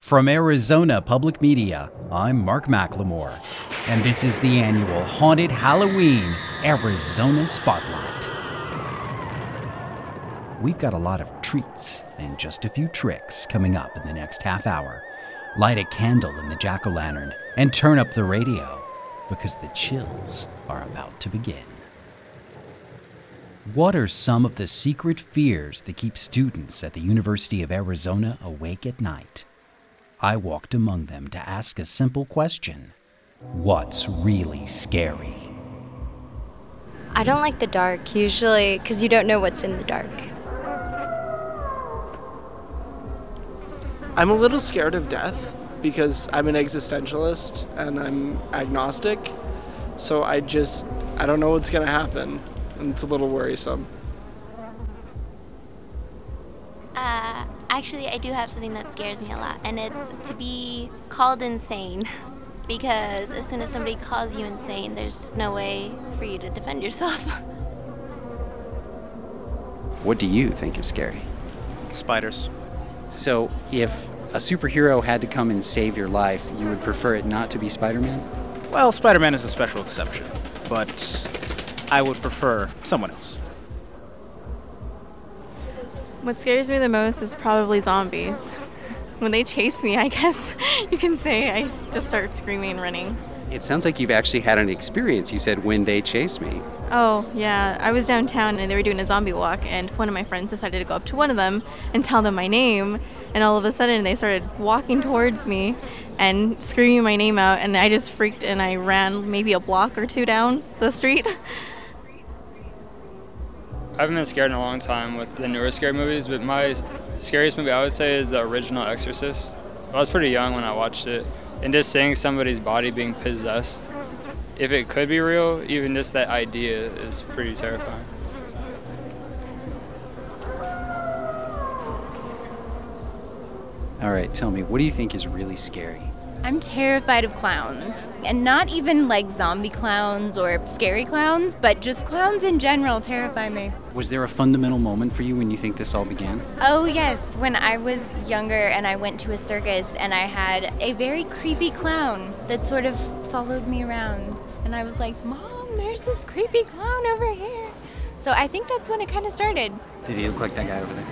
From Arizona Public Media, I'm Mark McLemore, and this is the annual Haunted Halloween Arizona Spotlight. We've got a lot of treats and just a few tricks coming up in the next half hour. Light a candle in the jack-o'-lantern and turn up the radio, because the chills are about to begin. What are some of the secret fears that keep students at the University of Arizona awake at night? I walked among them to ask a simple question. What's really scary? I don't like the dark, usually, because you don't know what's in the dark. I'm a little scared of death because I'm an existentialist and I'm agnostic. So I don't know what's going to happen. And it's a little worrisome. Actually, I do have something that scares me a lot, and it's to be called insane. Because as soon as somebody calls you insane, there's no way for you to defend yourself. What do you think is scary? Spiders. So if a superhero had to come and save your life, you would prefer it not to be Spider-Man? Well, Spider-Man is a special exception, but I would prefer someone else. What scares me the most is probably zombies. When they chase me, I guess you can say I just start screaming and running. It sounds like you've actually had an experience. You said, when they chase me. Oh, yeah. I was downtown and they were doing a zombie walk, and one of my friends decided to go up to one of them and tell them my name, and all of a sudden they started walking towards me and screaming my name out, and I just freaked and I ran maybe a block or two down the street. I haven't been scared in a long time with the newer scary movies, but my scariest movie I would say is the original Exorcist. I was pretty young when I watched it, and just seeing somebody's body being possessed, if it could be real, even just that idea is pretty terrifying. All right, tell me, what do you think is really scary? I'm terrified of clowns, and not even like zombie clowns or scary clowns, but just clowns in general terrify me. Was there a fundamental moment for you when you think this all began? Oh yes, when I was younger and I went to a circus and I had a very creepy clown that sort of followed me around, and I was like, Mom, there's this creepy clown over here. So I think that's when it kind of started. Did he look like that guy over there?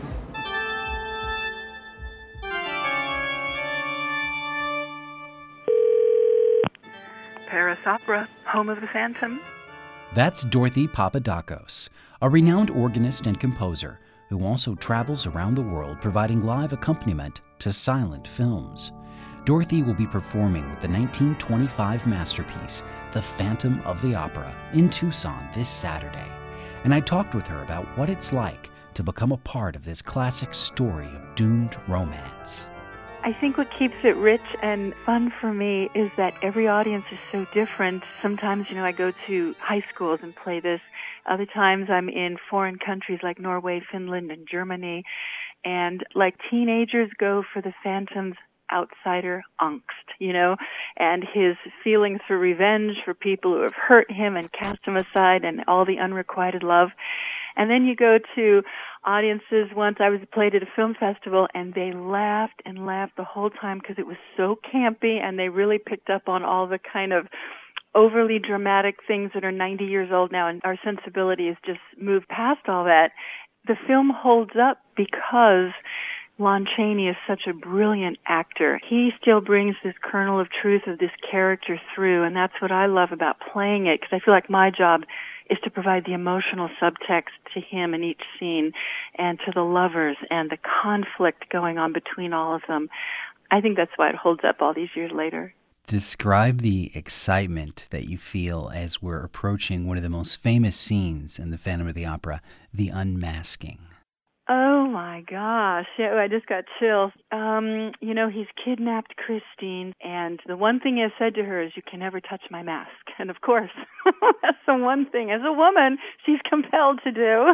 Paris Opera, home of the Phantom. That's Dorothy Papadakos, a renowned organist and composer who also travels around the world providing live accompaniment to silent films. Dorothy will be performing with the 1925 masterpiece, The Phantom of the Opera, in Tucson this Saturday. And I talked with her about what it's like to become a part of this classic story of doomed romance. I think what keeps it rich and fun for me is that every audience is so different. Sometimes, I go to high schools and play this. Other times I'm in foreign countries like Norway, Finland, and Germany. And like teenagers go for the Phantom's outsider angst, and his feelings for revenge for people who have hurt him and cast him aside and all the unrequited love. And then you go to audiences. Once I was played at a film festival, and they laughed and laughed the whole time because it was so campy, and they really picked up on all the kind of overly dramatic things that are 90 years old now, and our sensibility has just moved past all that. The film holds up because Lon Chaney is such a brilliant actor. He still brings this kernel of truth of this character through, and that's what I love about playing it, because I feel like my job is to provide the emotional subtext to him in each scene and to the lovers and the conflict going on between all of them. I think that's why it holds up all these years later. Describe the excitement that you feel as we're approaching one of the most famous scenes in The Phantom of the Opera, the unmasking. Oh my gosh, I just got chills. He's kidnapped Christine, and the one thing he has said to her is, you can never touch my mask. And of course, that's the one thing, as a woman, she's compelled to do.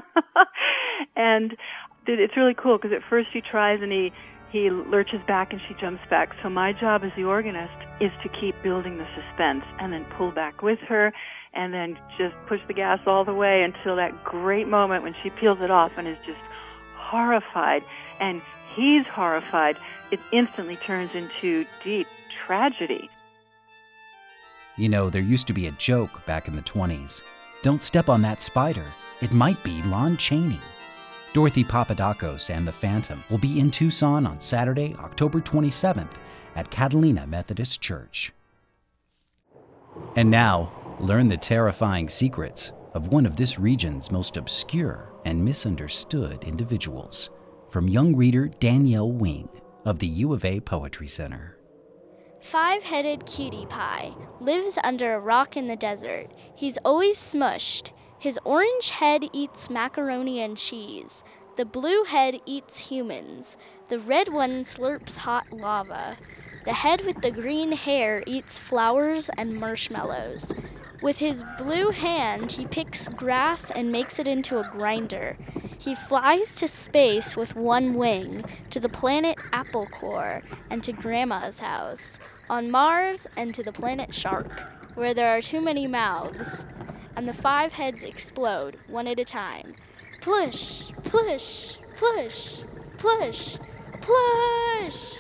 And it's really cool, because at first she tries and he lurches back and she jumps back. So my job as the organist is to keep building the suspense and then pull back with her and then just push the gas all the way until that great moment when she peels it off and is just horrified, and he's horrified, it instantly turns into deep tragedy. You know, there used to be a joke back in the 20s. Don't step on that spider. It might be Lon Chaney. Dorothy Papadakos and the Phantom will be in Tucson on Saturday, October 27th at Catalina Methodist Church. And now, learn the terrifying secrets of one of this region's most obscure and misunderstood individuals from young reader Danielle Wing of the U of A Poetry Center. Five-headed cutie pie lives under a rock in the desert. He's always smushed. His orange head eats macaroni and cheese. The blue head eats humans. The red one slurps hot lava. The head with the green hair eats flowers and marshmallows. With his blue hand, he picks grass and makes it into a grinder. He flies to space with one wing, to the planet Applecore and to Grandma's house, on Mars and to the planet Shark, where there are too many mouths. And the five heads explode, one at a time. Plush, plush, plush, plush, plush!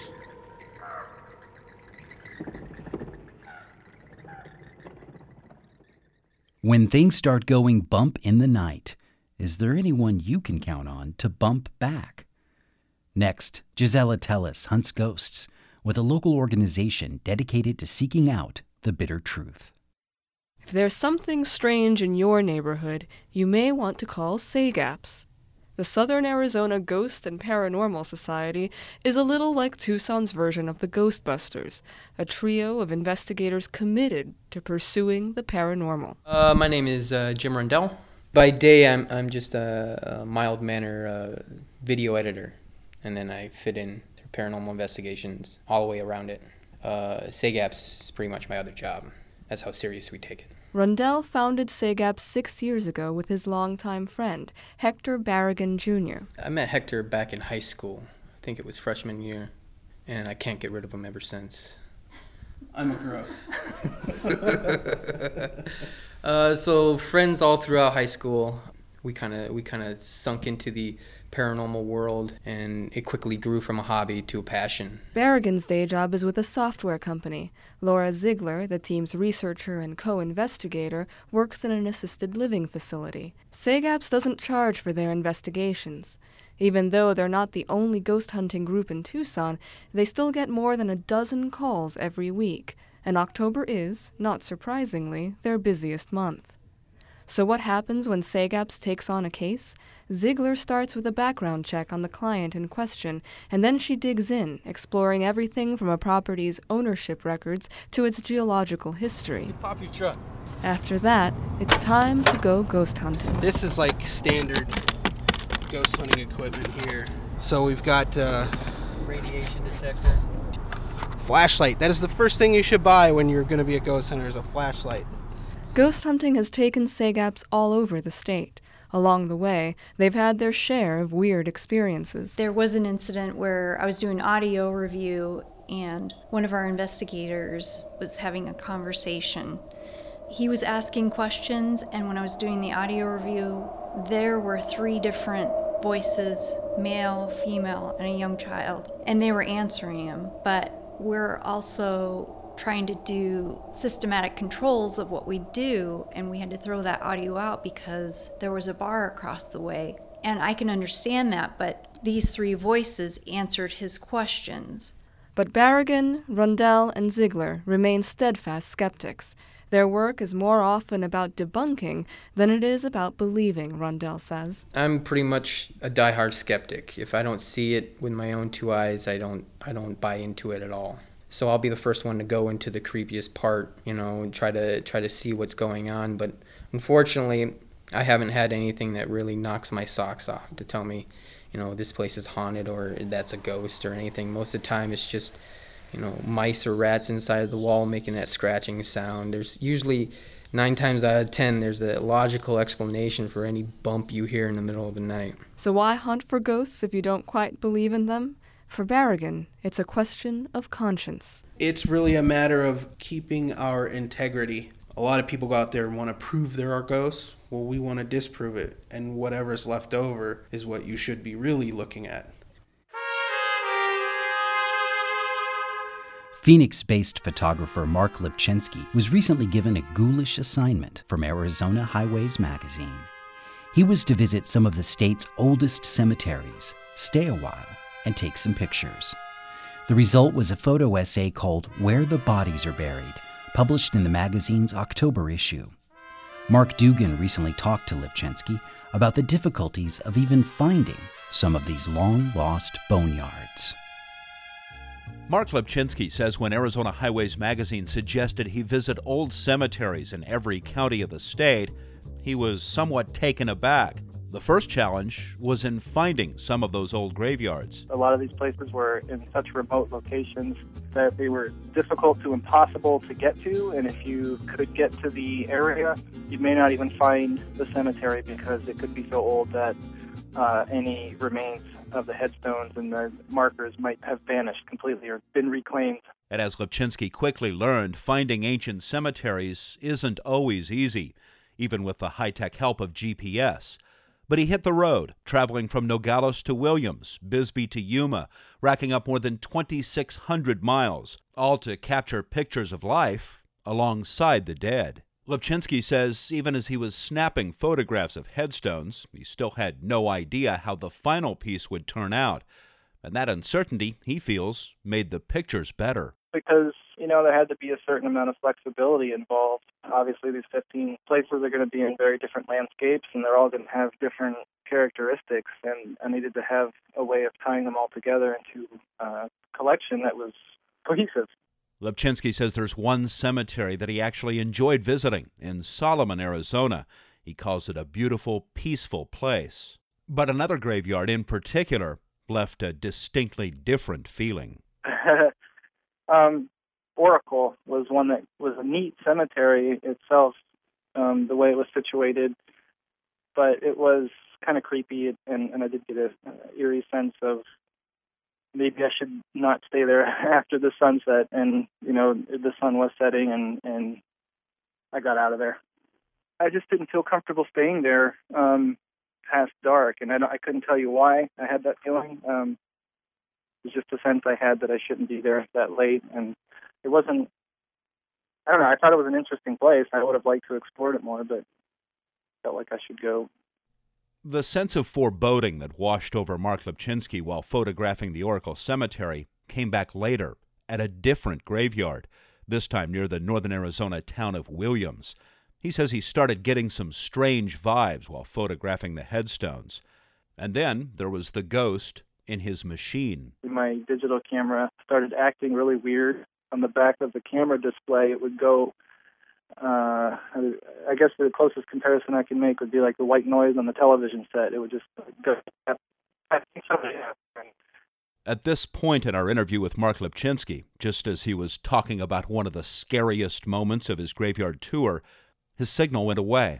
When things start going bump in the night, is there anyone you can count on to bump back? Next, Gisela Tellis hunts ghosts with a local organization dedicated to seeking out the bitter truth. If there's something strange in your neighborhood, you may want to call SAGAPS. The Southern Arizona Ghost and Paranormal Society is a little like Tucson's version of the Ghostbusters, a trio of investigators committed to pursuing the paranormal. My name is Jim Rundell. By day, I'm just a mild-manner video editor, and then I fit in paranormal investigations all the way around it. SAGAPS is pretty much my other job. That's how serious we take it. Rundell founded SAGAPS 6 years ago with his longtime friend, Hector Barragan Jr. I met Hector back in high school. I think it was freshman year, and I can't get rid of him ever since. I'm a growth. So friends all throughout high school. We kind of sunk into the paranormal world, and it quickly grew from a hobby to a passion. Barragan's day job is with a software company. Laura Ziegler, the team's researcher and co-investigator, works in an assisted living facility. SAGAPS doesn't charge for their investigations. Even though they're not the only ghost hunting group in Tucson, they still get more than a dozen calls every week, and October is, not surprisingly, their busiest month. So what happens when SAGAPS takes on a case? Ziegler starts with a background check on the client in question, and then she digs in, exploring everything from a property's ownership records to its geological history. Pop your truck. After that, it's time to go ghost hunting. This is like standard ghost hunting equipment here. So we've got Radiation detector. Flashlight. That is the first thing you should buy when you're going to be a ghost hunter, is a flashlight. Ghost hunting has taken SAGAPS all over the state. Along the way, they've had their share of weird experiences. There was an incident where I was doing audio review and one of our investigators was having a conversation. He was asking questions, and when I was doing the audio review, there were 3 different voices, male, female, and a young child, and they were answering him. But we're also trying to do systematic controls of what we do, and we had to throw that audio out because there was a bar across the way. And I can understand that, but these 3 voices answered his questions. But Barragan, Rundell, and Ziegler remain steadfast skeptics. Their work is more often about debunking than it is about believing, Rundell says. I'm pretty much a diehard skeptic. If I don't see it with my own 2 eyes, I don't buy into it at all. So I'll be the first one to go into the creepiest part, and try to see what's going on. But unfortunately, I haven't had anything that really knocks my socks off to tell me, this place is haunted or that's a ghost or anything. Most of the time it's just, mice or rats inside of the wall making that scratching sound. There's usually 9 times out of 10, there's a logical explanation for any bump you hear in the middle of the night. So why hunt for ghosts if you don't quite believe in them? For Barragan, it's a question of conscience. It's really a matter of keeping our integrity. A lot of people go out there and want to prove there are ghosts. Well, we want to disprove it, and whatever's left over is what you should be really looking at. Phoenix-based photographer Mark Lipchinsky was recently given a ghoulish assignment from Arizona Highways magazine. He was to visit some of the state's oldest cemeteries, stay a while, and take some pictures. The result was a photo essay called Where the Bodies Are Buried, published in the magazine's October issue. Mark Dugan recently talked to Lipchinsky about the difficulties of even finding some of these long-lost boneyards. Mark Lipchinsky says when Arizona Highways magazine suggested he visit old cemeteries in every county of the state, he was somewhat taken aback. The first challenge was in finding some of those old graveyards. A lot of these places were in such remote locations that they were difficult to impossible to get to, and if you could get to the area, you may not even find the cemetery because it could be so old that any remains of the headstones and the markers might have vanished completely or been reclaimed. And as Lipchinsky quickly learned, finding ancient cemeteries isn't always easy, even with the high-tech help of GPS. But he hit the road, traveling from Nogales to Williams, Bisbee to Yuma, racking up more than 2,600 miles, all to capture pictures of life alongside the dead. Lipchinsky says even as he was snapping photographs of headstones, he still had no idea how the final piece would turn out. And that uncertainty, he feels, made the pictures better. Because, there had to be a certain amount of flexibility involved. Obviously, these 15 places are going to be in very different landscapes, and they're all going to have different characteristics, and I needed to have a way of tying them all together into a collection that was cohesive. Lipchinsky says there's one cemetery that he actually enjoyed visiting in Solomon, Arizona. He calls it a beautiful, peaceful place. But another graveyard in particular left a distinctly different feeling. Oracle was one that was a neat cemetery itself, the way it was situated, but it was kind of creepy, and I did get an eerie sense of maybe I should not stay there after the sunset, and, the sun was setting, and I got out of there. I just didn't feel comfortable staying there past dark, and I couldn't tell you why I had that feeling. It was just a sense I had that I shouldn't be there that late, and it wasn't, I don't know, I thought it was an interesting place. I would have liked to explore it more, but felt like I should go. The sense of foreboding that washed over Mark Lipchinsky while photographing the Oracle Cemetery came back later at a different graveyard, this time near the northern Arizona town of Williams. He says he started getting some strange vibes while photographing the headstones. And then there was the ghost in his machine. My digital camera started acting really weird. On the back of the camera display, it would go, I guess the closest comparison I can make would be like the white noise on the television set. It would just go. I think somebody happened. At this point in our interview with Mark Lipchinsky, just as he was talking about one of the scariest moments of his graveyard tour, his signal went away.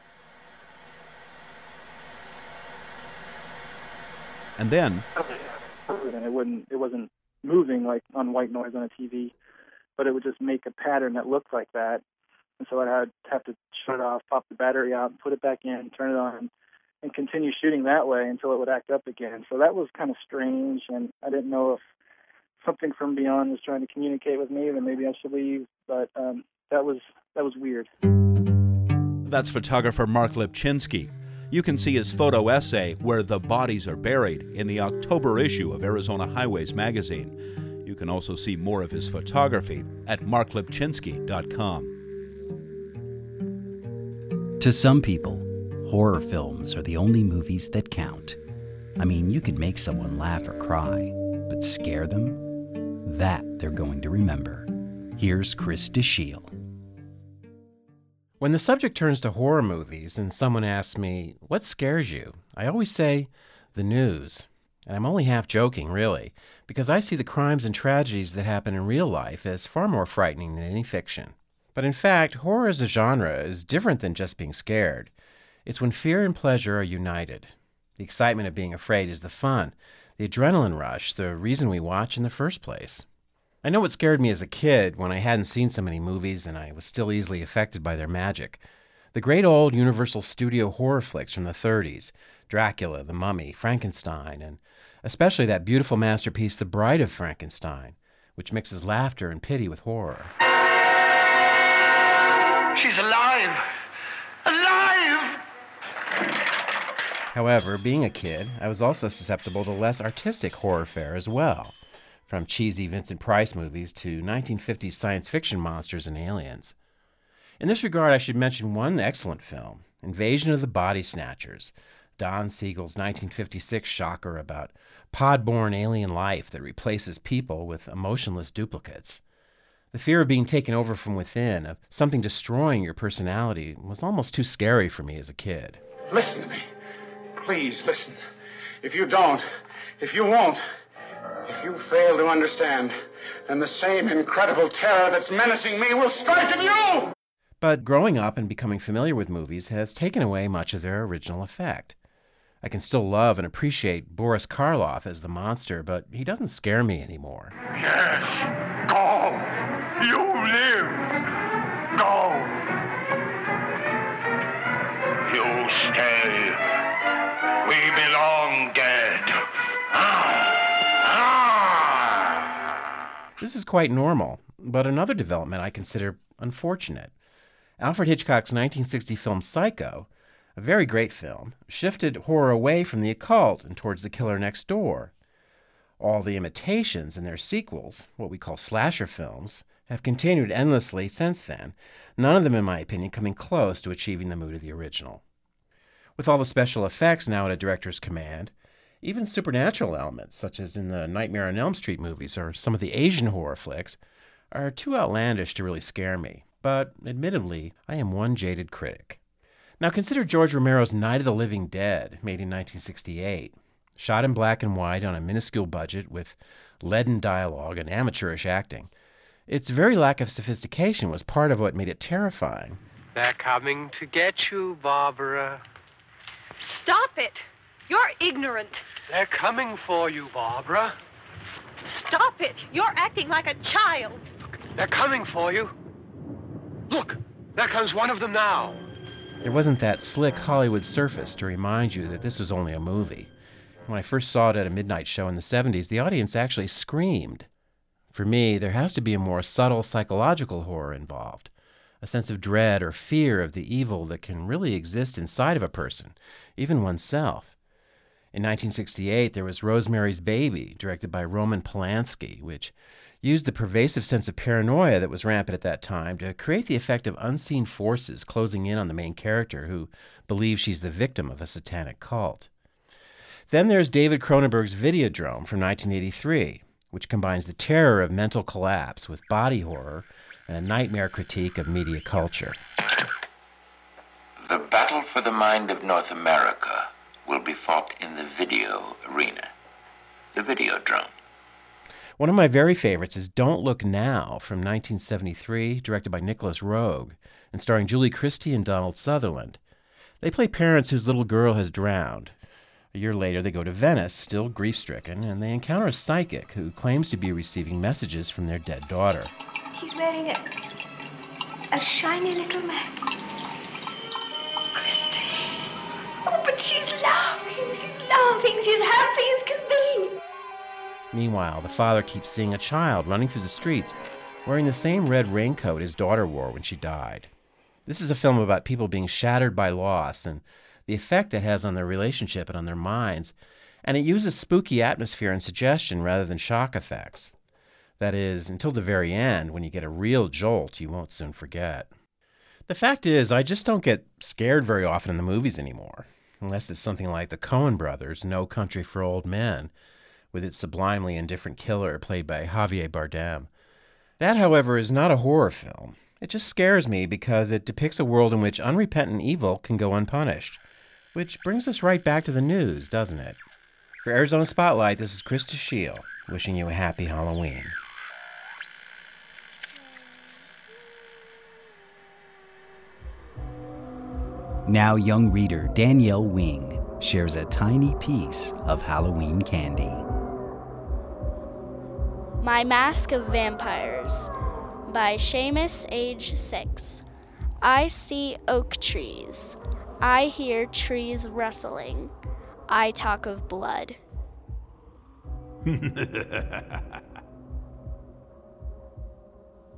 And then it wasn't moving like on white noise on a TV, but it would just make a pattern that looked like that. And so I'd have to shut it off, pop the battery out, put it back in, turn it on, and continue shooting that way until it would act up again. So that was kind of strange, and I didn't know if something from beyond was trying to communicate with me, then maybe I should leave. But that was weird. That's photographer Mark Lipchinsky. You can see his photo essay, Where the Bodies Are Buried, in the October issue of Arizona Highways magazine. You can also see more of his photography at marklipchinsky.com. To some people, horror films are the only movies that count. I mean, you could make someone laugh or cry, but scare them? That they're going to remember. Here's Chris DeShiel. When the subject turns to horror movies and someone asks me, what scares you? I always say, the news. And I'm only half joking, really, because I see the crimes and tragedies that happen in real life as far more frightening than any fiction. But in fact, horror as a genre is different than just being scared. It's when fear and pleasure are united. The excitement of being afraid is the fun, the adrenaline rush, the reason we watch in the first place. I know what scared me as a kid when I hadn't seen so many movies and I was still easily affected by their magic. The great old Universal Studio horror flicks from the 30s, Dracula, The Mummy, Frankenstein, and especially that beautiful masterpiece, The Bride of Frankenstein, which mixes laughter and pity with horror. She's alive! Alive! However, being a kid, I was also susceptible to less artistic horror fare as well, from cheesy Vincent Price movies to 1950s science fiction monsters and aliens. In this regard, I should mention one excellent film, Invasion of the Body Snatchers, Don Siegel's 1956 shocker about pod-borne alien life that replaces people with emotionless duplicates. The fear of being taken over from within, of something destroying your personality, was almost too scary for me as a kid. Listen to me. Please listen. If you don't, if you won't, if you fail to understand, then the same incredible terror that's menacing me will strike at you! But growing up and becoming familiar with movies has taken away much of their original effect. I can still love and appreciate Boris Karloff as the monster, but he doesn't scare me anymore. Yes, go! You live! Go! You stay! We belong dead! This is quite normal, but another development I consider unfortunate. Alfred Hitchcock's 1960 film Psycho, a very great film, shifted horror away from the occult and towards the killer next door. All the imitations and their sequels, what we call slasher films, have continued endlessly since then, none of them, in my opinion, coming close to achieving the mood of the original. With all the special effects now at a director's command, even supernatural elements, such as in the Nightmare on Elm Street movies or some of the Asian horror flicks, are too outlandish to really scare me. But, admittedly, I am one jaded critic. Now consider George Romero's Night of the Living Dead, made in 1968. Shot in black and white on a minuscule budget with leaden dialogue and amateurish acting. Its very lack of sophistication was part of what made it terrifying. They're coming to get you, Barbara. Stop it! You're ignorant. They're coming for you, Barbara. Stop it! You're acting like a child. They're coming for you. Look, there comes one of them now. There wasn't that slick Hollywood surface to remind you that this was only a movie. When I first saw it at a midnight show in the 70s, the audience actually screamed. For me, there has to be a more subtle psychological horror involved, a sense of dread or fear of the evil that can really exist inside of a person, even oneself. In 1968, there was Rosemary's Baby, directed by Roman Polanski, which used the pervasive sense of paranoia that was rampant at that time to create the effect of unseen forces closing in on the main character who believes she's the victim of a satanic cult. Then there's David Cronenberg's Videodrome from 1983, which combines the terror of mental collapse with body horror and a nightmare critique of media culture. The battle for the mind of North America will be fought in the video arena, the Videodrome. One of my very favorites is Don't Look Now from 1973, directed by Nicholas Roeg, and starring Julie Christie and Donald Sutherland. They play parents whose little girl has drowned. A year later, they go to Venice, still grief-stricken, and they encounter a psychic who claims to be receiving messages from their dead daughter. She's wearing a shiny little mat. Christy. Oh, but she's laughing, she's happy as can be. Meanwhile, the father keeps seeing a child running through the streets wearing the same red raincoat his daughter wore when she died. This is a film about people being shattered by loss and the effect that has on their relationship and on their minds, and it uses spooky atmosphere and suggestion rather than shock effects. That is, until the very end, when you get a real jolt you won't soon forget. The fact is, I just don't get scared very often in the movies anymore, unless it's something like the Coen brothers' No Country for Old Men, with its sublimely indifferent killer played by Javier Bardem. That, however, is not a horror film. It just scares me because it depicts a world in which unrepentant evil can go unpunished. Which brings us right back to the news, doesn't it? For Arizona Spotlight, this is Chris Tashiel, wishing you a happy Halloween. Now young reader Danielle Wing shares a tiny piece of Halloween candy. My Mask of Vampires by Seamus, age 6. I see oak trees. I hear trees rustling. I talk of blood.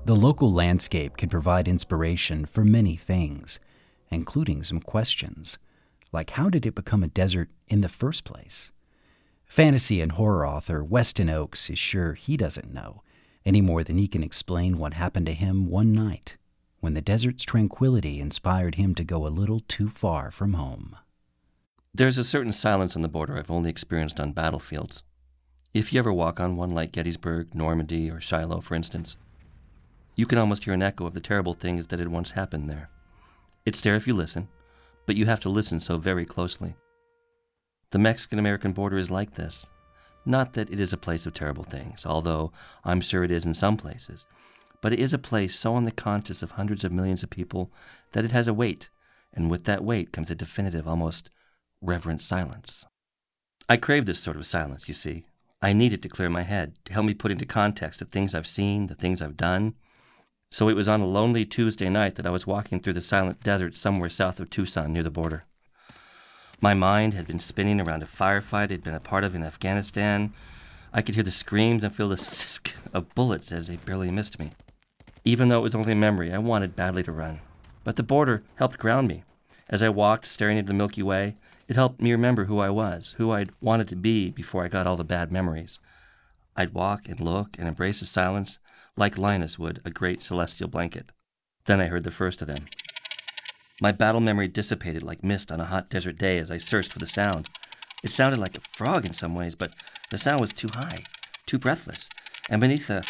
The local landscape can provide inspiration for many things, including some questions, like how did it become a desert in the first place? Fantasy and horror author Weston Oakes is sure he doesn't know, any more than he can explain what happened to him one night when the desert's tranquility inspired him to go a little too far from home. There's a certain silence on the border I've only experienced on battlefields. If you ever walk on one like Gettysburg, Normandy, or Shiloh, for instance, you can almost hear an echo of the terrible things that had once happened there. It's there if you listen, but you have to listen so very closely. The Mexican-American border is like this. Not that it is a place of terrible things, although I'm sure it is in some places, but it is a place so on the conscience of hundreds of millions of people that it has a weight, and with that weight comes a definitive, almost reverent silence. I crave this sort of silence, you see. I need it to clear my head, to help me put into context the things I've seen, the things I've done. So it was on a lonely Tuesday night that I was walking through the silent desert somewhere south of Tucson near the border. My mind had been spinning around a firefight I'd been a part of in Afghanistan. I could hear the screams and feel the sisk of bullets as they barely missed me. Even though it was only a memory, I wanted badly to run. But the border helped ground me. As I walked, staring into the Milky Way, it helped me remember who I was, who I'd wanted to be before I got all the bad memories. I'd walk and look and embrace the silence like Linus would a great celestial blanket. Then I heard the first of them. My battle memory dissipated like mist on a hot desert day as I searched for the sound. It sounded like a frog in some ways, but the sound was too high, too breathless, and beneath a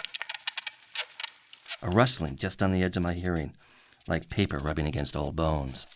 rustling just on the edge of my hearing, like paper rubbing against old bones.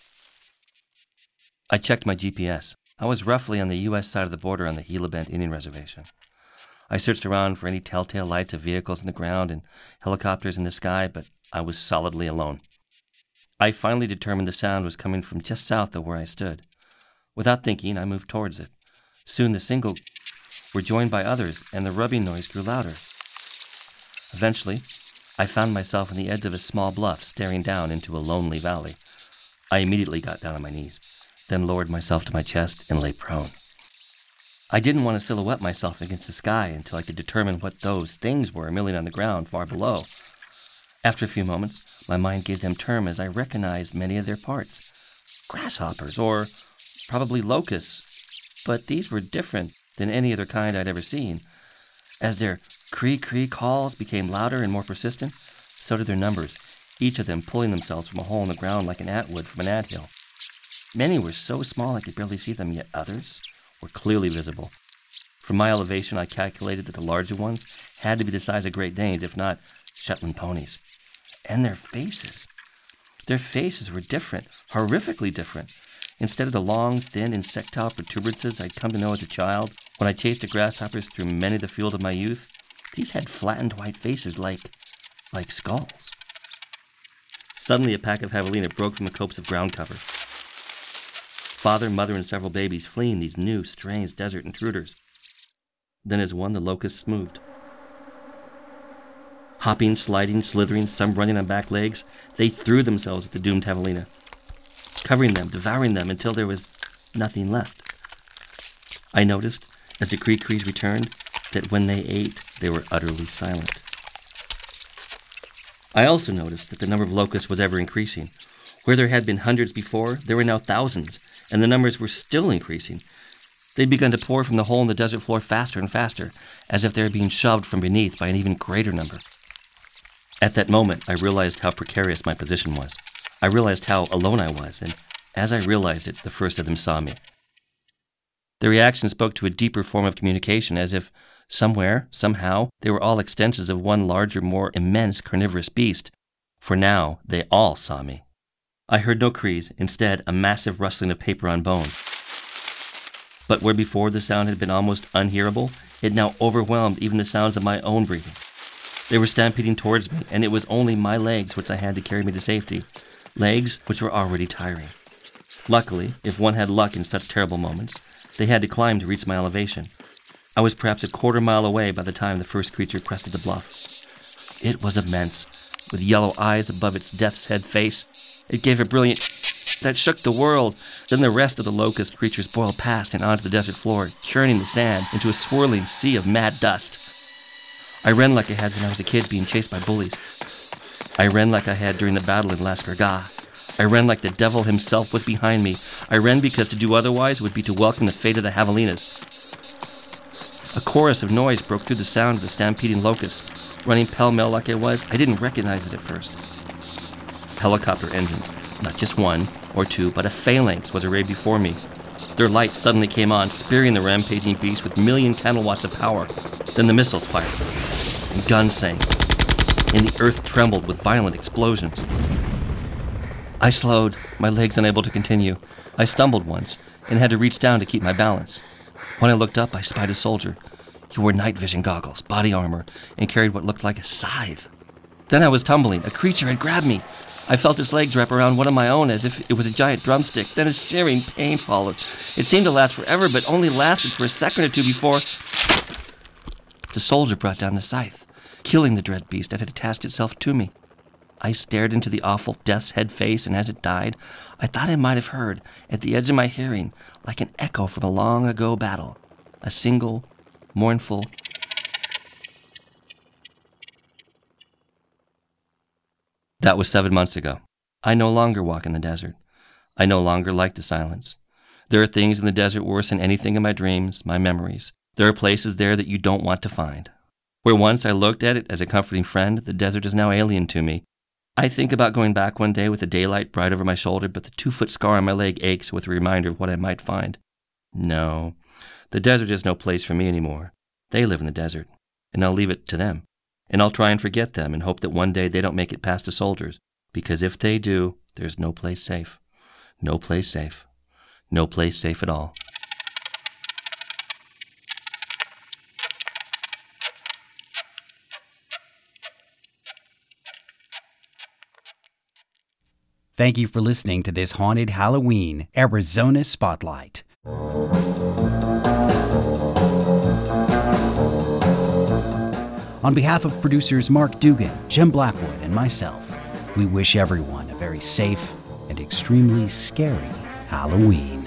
I checked my GPS. I was roughly on the U.S. side of the border on the Gila Bend Indian Reservation. I searched around for any telltale lights of vehicles in the ground and helicopters in the sky, but I was solidly alone. I finally determined the sound was coming from just south of where I stood. Without thinking, I moved towards it. Soon the single were joined by others, and the rubbing noise grew louder. Eventually, I found myself on the edge of a small bluff staring down into a lonely valley. I immediately got down on my knees, then lowered myself to my chest and lay prone. I didn't want to silhouette myself against the sky until I could determine what those things were milling on the ground far below. After a few moments, my mind gave them term as I recognized many of their parts. Grasshoppers, or probably locusts, but these were different than any other kind I'd ever seen. As their cree-cree calls became louder and more persistent, so did their numbers, each of them pulling themselves from a hole in the ground like an ant would from an anthill. Many were so small I could barely see them, yet others were clearly visible. From my elevation, I calculated that the larger ones had to be the size of Great Danes, if not Shetland ponies. And their faces. Their faces were different, horrifically different. Instead of the long, thin, insectile protuberances I'd come to know as a child, when I chased the grasshoppers through many of the fields of my youth, these had flattened white faces like skulls. Suddenly, a pack of javelina broke from a copse of ground cover. Father, mother, and several babies fleeing these new, strange desert intruders. Then as one, the locusts moved. Hopping, sliding, slithering, some running on back legs, they threw themselves at the doomed javelina, covering them, devouring them until there was nothing left. I noticed, as the cree-crees returned, that when they ate, they were utterly silent. I also noticed that the number of locusts was ever increasing. Where there had been hundreds before, there were now thousands, and the numbers were still increasing. They'd begun to pour from the hole in the desert floor faster and faster, as if they were being shoved from beneath by an even greater number. At that moment, I realized how precarious my position was. I realized how alone I was, and as I realized it, the first of them saw me. Their reaction spoke to a deeper form of communication, as if somewhere, somehow, they were all extensions of one larger, more immense carnivorous beast, for now they all saw me. I heard no crees, instead a massive rustling of paper on bone. But where before the sound had been almost unhearable, it now overwhelmed even the sounds of my own breathing. They were stampeding towards me, and it was only my legs which I had to carry me to safety, legs which were already tiring. Luckily, if one had luck in such terrible moments, they had to climb to reach my elevation. I was perhaps a quarter-mile away by the time the first creature crested the bluff. It was immense, with yellow eyes above its death's head face. It gave a brilliant that shook the world. Then the rest of the locust creatures boiled past and onto the desert floor, churning the sand into a swirling sea of mad dust. I ran like I had when I was a kid being chased by bullies. I ran like I had during the battle in Las Gargas. I ran like the devil himself was behind me. I ran because to do otherwise would be to welcome the fate of the javelinas. A chorus of noise broke through the sound of the stampeding locusts. Running pell-mell like I was, I didn't recognize it at first. Helicopter engines, not just one or two, but a phalanx was arrayed before me. Their lights suddenly came on, spearing the rampaging beast with million candlewatts of power. Then the missiles fired, and guns sang, and the earth trembled with violent explosions. I slowed, my legs unable to continue. I stumbled once, and had to reach down to keep my balance. When I looked up, I spied a soldier. He wore night vision goggles, body armor, and carried what looked like a scythe. Then I was tumbling. A creature had grabbed me. I felt his legs wrap around one of my own as if it was a giant drumstick. Then a searing pain followed. It seemed to last forever, but only lasted for a second or two before the soldier brought down the scythe, killing the dread beast that had attached itself to me. I stared into the awful death's head face, and as it died, I thought I might have heard, at the edge of my hearing, like an echo from a long-ago battle, a single, mournful... That was 7 months ago. I no longer walk in the desert. I no longer like the silence. There are things in the desert worse than anything in my dreams, my memories. There are places there that you don't want to find. Where once I looked at it as a comforting friend, the desert is now alien to me. I think about going back one day with the daylight bright over my shoulder, but the 2-foot scar on my leg aches with a reminder of what I might find. No, the desert is no place for me anymore. They live in the desert, and I'll leave it to them. And I'll try and forget them and hope that one day they don't make it past the soldiers, because if they do, there's no place safe. No place safe. No place safe at all. Thank you for listening to this Haunted Halloween Arizona Spotlight. On behalf of producers Mark Dugan, Jim Blackwood, and myself, we wish everyone a very safe and extremely scary Halloween.